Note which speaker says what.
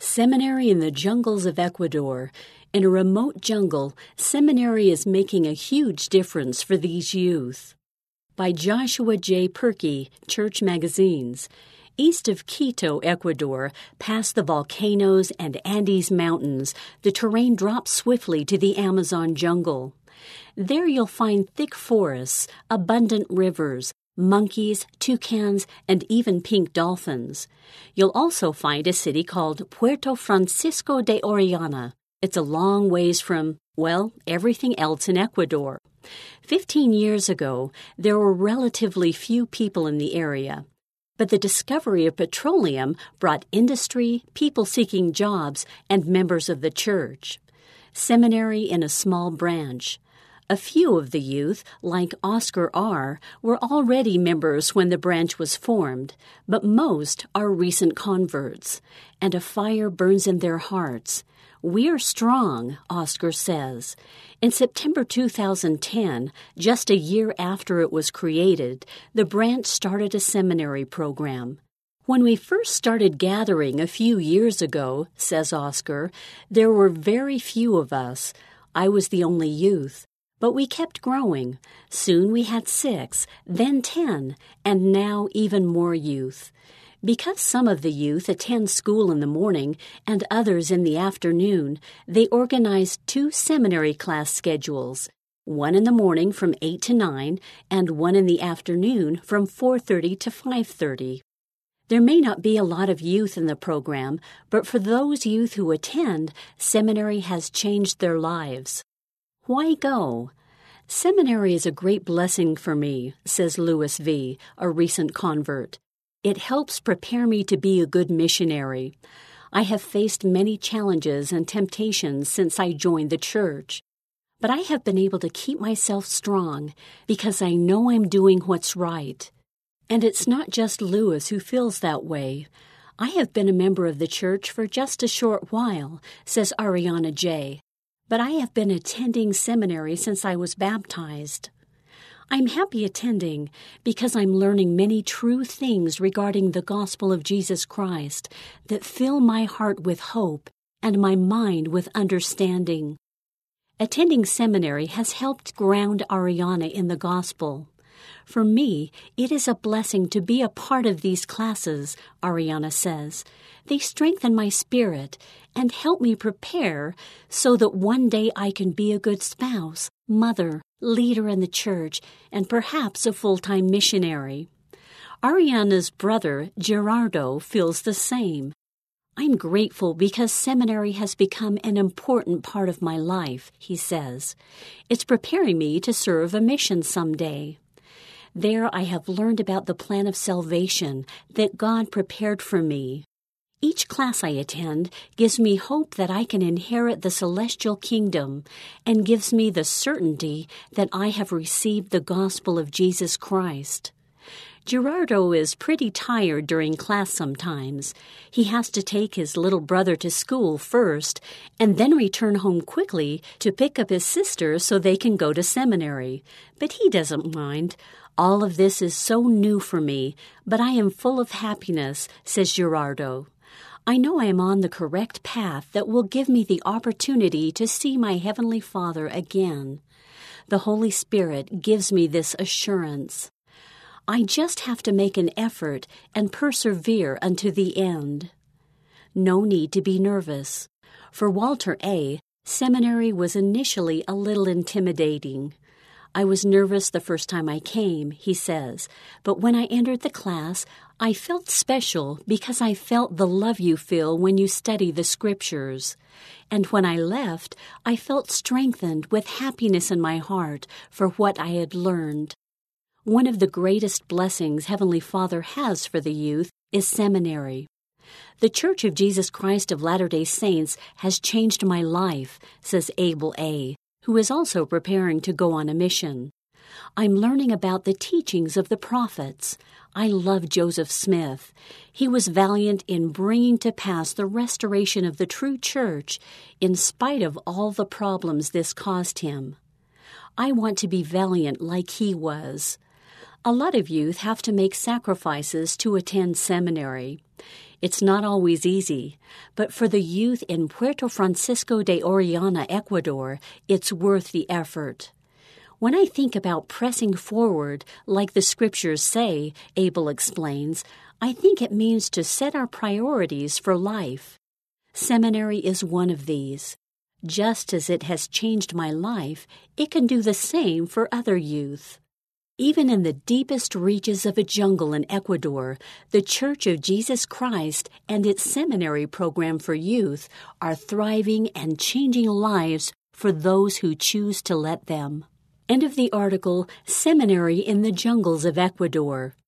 Speaker 1: Seminary in the Jungles of Ecuador. In a remote jungle, seminary is making a huge difference for these youth. By Joshua J. Perky, Church Magazines. East of Quito, Ecuador, past the volcanoes and Andes Mountains, the terrain drops swiftly to the Amazon jungle. There you'll find thick forests, abundant rivers, monkeys, toucans, and even pink dolphins. You'll also find a city called Puerto Francisco de Orellana. It's a long ways from, well, everything else in Ecuador. 15 years ago, there were relatively few people in the area. But the discovery of petroleum brought industry, people seeking jobs, and members of the church. Seminary in a small branch. A few of the youth, like Oscar R., were already members when the branch was formed, but most are recent converts, and a fire burns in their hearts. "We're strong," Oscar says. In September 2010, just a year after it was created, the branch started a seminary program. "When we first started gathering a few years ago," says Oscar, "there were very few of us. I was the only youth. But we kept growing. Soon we had 6, then 10, and now even more youth. Because some of the youth attend school in the morning and others in the afternoon, they organized 2 seminary class schedules, one in the morning from 8 to 9 and one in the afternoon from 4:30 to 5:30. There may not be a lot of youth in the program, but for those youth who attend, seminary has changed their lives. Why go? Seminary is a great blessing for me, says Louis V., a recent convert. It helps prepare me to be a good missionary. I have faced many challenges and temptations since I joined the church. But I have been able to keep myself strong because I know I'm doing what's right. And it's not just Louis who feels that way. I have been a member of the church for just a short while, says Ariana J., but I have been attending seminary since I was baptized. I'm happy attending because I'm learning many true things regarding the gospel of Jesus Christ that fill my heart with hope and my mind with understanding. Attending seminary has helped ground Ariana in the gospel. For me, it is a blessing to be a part of these classes, Ariana says. They strengthen my spirit and help me prepare so that one day I can be a good spouse, mother, leader in the church, and perhaps a full-time missionary. Ariana's brother, Gerardo, feels the same. I'm grateful because seminary has become an important part of my life, he says. It's preparing me to serve a mission someday. There I have learned about the plan of salvation that God prepared for me. Each class I attend gives me hope that I can inherit the celestial kingdom and gives me the certainty that I have received the gospel of Jesus Christ. Gerardo is pretty tired during class sometimes. He has to take his little brother to school first and then return home quickly to pick up his sister so they can go to seminary. But he doesn't mind. All of this is so new for me, but I am full of happiness, says Gerardo. I know I am on the correct path that will give me the opportunity to see my Heavenly Father again. The Holy Spirit gives me this assurance. I just have to make an effort and persevere unto the end. No need to be nervous. For Walter A., seminary was initially a little intimidating. I was nervous the first time I came, he says, but when I entered the class, I felt special because I felt the love you feel when you study the Scriptures. And when I left, I felt strengthened with happiness in my heart for what I had learned. One of the greatest blessings Heavenly Father has for the youth is seminary. The Church of Jesus Christ of Latter-day Saints has changed my life, says Abel A., who is also preparing to go on a mission. I'm learning about the teachings of the prophets. I love Joseph Smith. He was valiant in bringing to pass the restoration of the true church in spite of all the problems this caused him. I want to be valiant like he was. A lot of youth have to make sacrifices to attend seminary. It's not always easy, but for the youth in Puerto Francisco de Orellana, Ecuador, it's worth the effort. When I think about pressing forward, like the scriptures say, Abel explains, I think it means to set our priorities for life. Seminary is one of these. Just as it has changed my life, it can do the same for other youth. Even in the deepest reaches of a jungle in Ecuador, the Church of Jesus Christ and its seminary program for youth are thriving and changing lives for those who choose to let them. End of the article, Seminary in the Jungles of Ecuador.